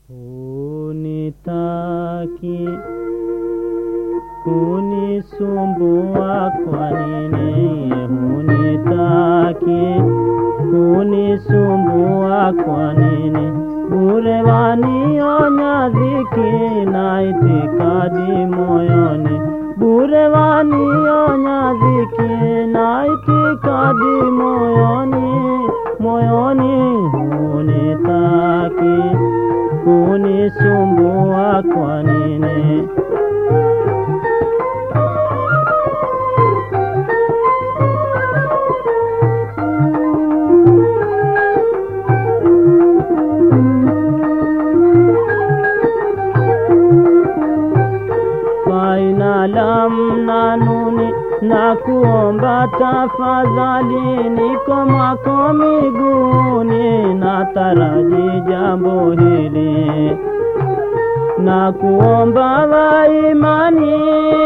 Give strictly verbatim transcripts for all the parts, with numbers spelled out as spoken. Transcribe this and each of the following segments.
Hunitaki kunisumbua kwa nini? Hunitaki kunisumbua kwa nini? Bure wanionya dhiki na itikadi moyoni. Bure wanionya dhiki na itikadi moyoni. Moyoni hunitaki kunisumbua kwa nini? Faina lamna nuni na kuomba tafadhali, niko mwako miguuni na taraji jambo hili. Na kuomba wa imani,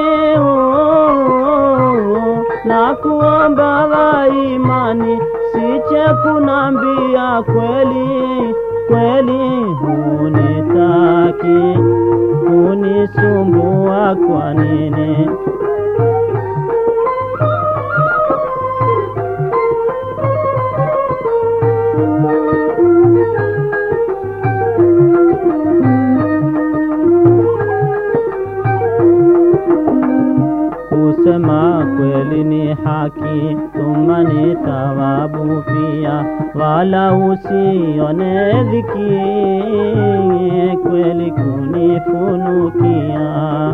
na kuomba wa imani, siche kunambia kweli, kweli. Hunitaki kunisumbua kwa nini? Kusema kweli ni haki, thumma ni thawabu pia, wala usione dhiki kweli kunifunukia.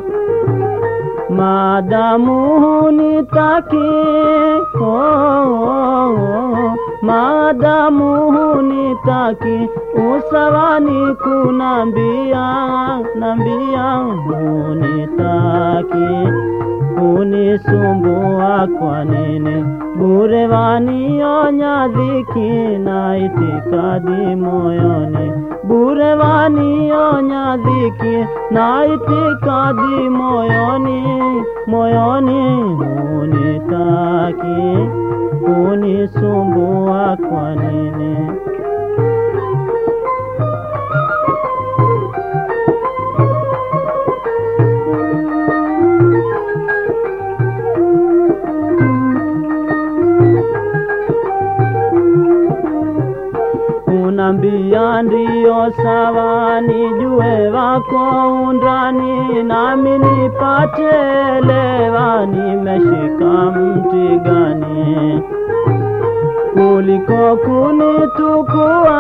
Maadamu hunitaki, oh, oh, oh, maadamu hunitaki, usawani kunambia, nambia. Hunitaki kunisumbua kwa nini? Bure wanionya dhiki na itikadi moyoni. Bure wanionya dhiki na itikadi moyoni. Moyoni hunitaki kunisumbua kwa nini? Unambia ndiyo sawa, nijue wako undani, nami nipate elewa nimeshika mti gani. Kuliko kunitukua,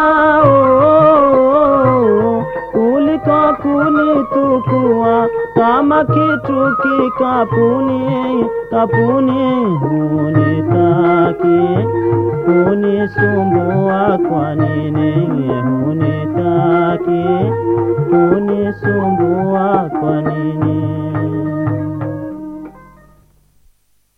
oh, kuliko kunitukua kama kitu kikapuni, kapuni. Hunitaki kunisumbua kwa nini? Hunitaki